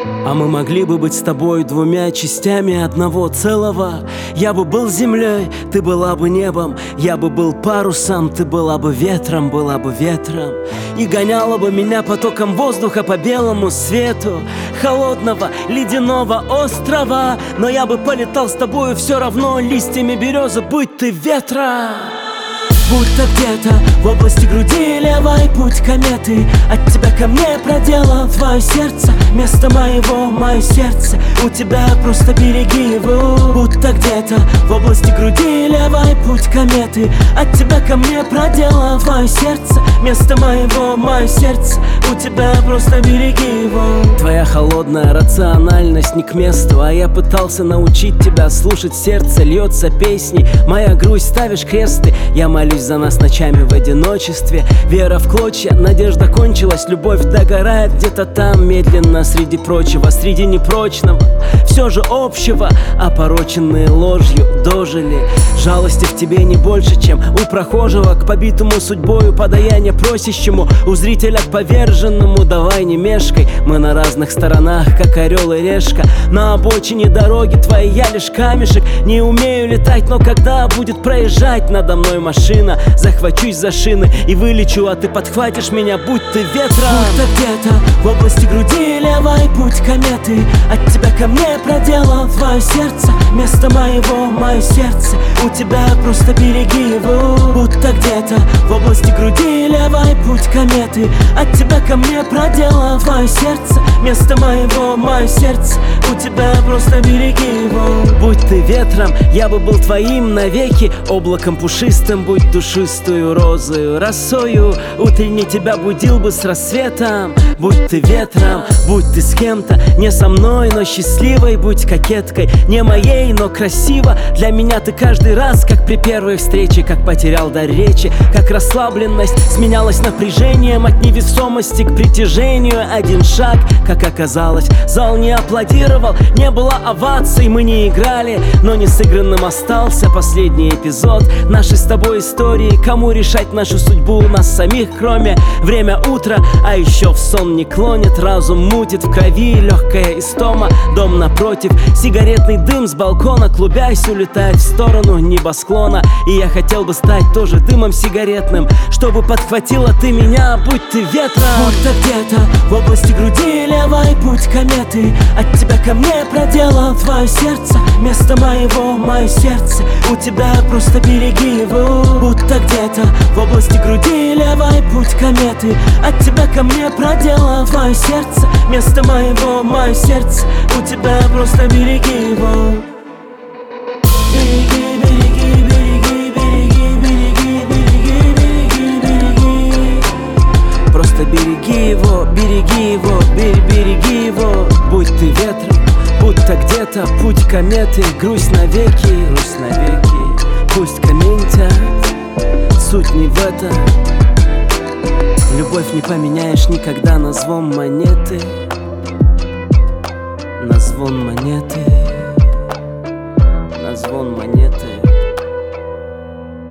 А мы могли бы быть с тобой двумя частями одного целого. Я бы был землей, ты была бы небом. Я бы был парусом, ты была бы ветром, была бы ветром. И гоняла бы меня потоком воздуха по белому свету холодного ледяного острова. Но я бы полетал с тобою все равно листьями березы, будь ты ветра. Будто где-то в области груди левой путь кометы от тебя ко мне проделал твое сердце. Место моего, мое сердце, у тебя просто береги его. Будто где-то в области груди левой путь кометы от тебя ко мне проделал твое сердце. Место моего, мое сердце, у тебя просто береги его. Твоя холодная рациональность не к месту, а я пытался научить тебя слушать сердце. Льется песней моя грусть, ставишь кресты. Я молюсь за нас ночами в одиночестве. Вера в клочья, надежда кончилась. Любовь догорает где-то там медленно среди прочего, среди непрочного все же общего. Опороченные ложью дожили. Жалости в тебе не больше, чем у прохожего к побитому судьбою, подаяние просящему, у зрителя к поверженному. Давай не мешкай, мы на разных сторонах, как орел и решка. На обочине дороги твоей я лишь камешек. Не умею летать, но когда будет проезжать надо мной машина, захвачусь за шины и вылечу, а ты подхватишь меня, будь ты ветром. Будто где-то в области груди левой путь кометы от тебя ко мне проделал твое сердце. Место моего, мое сердце, у тебя просто береги его. Будто где-то в области груди левой путь кометы от тебя ко мне проделал твое сердце. Место моего, мое сердце, у тебя просто береги его. Будь ты ветром, я бы был твоим навеки. Облаком пушистым, будь душистую розою, росою утренне тебя будил бы с рассветом. Будь ты ветром, будь ты с кем-то, не со мной, но счастливой. Будь кокеткой, не моей, но красиво. Для меня ты каждый раз, как при первой встрече, как потерял дар речи, как расслабленность сменялась напряжением от невесомости к притяжению. Один шаг, как оказалось, зал не аплодировал, не было оваций, мы не играли, но не сыгранным остался последний эпизод нашей с тобой истории. Кому решать нашу судьбу, нас самих, кроме время утра. А еще в сон не клонит, разум мутит, в крови легкая истома. Дом напротив, сигаретный дым с балкона, клубясь, улетает в сторону небосклона. И я хотел бы стать тоже дымом сигаретным, чтобы подхватила ты меня, будь ты ветром. Будто где-то в области груди левой путь кометы от тебя ко мне проделал твое сердце. Место моего, мое сердце, у тебя просто береги его. Будто где-то в области груди левой путь кометы от тебя ко мне проделал твое сердце. Место моего, мое сердце, у тебя просто береги его. Береги, береги, береги, береги, береги, береги, береги, береги. Просто береги его, береги его, береги его. Будь ты ветром, будто где-то путь кометы. Грусть навеки, грусть навеки. Пусть комментят, суть не в этом. Любовь не поменяешь никогда на звон монеты. На звон монеты. На звон монеты.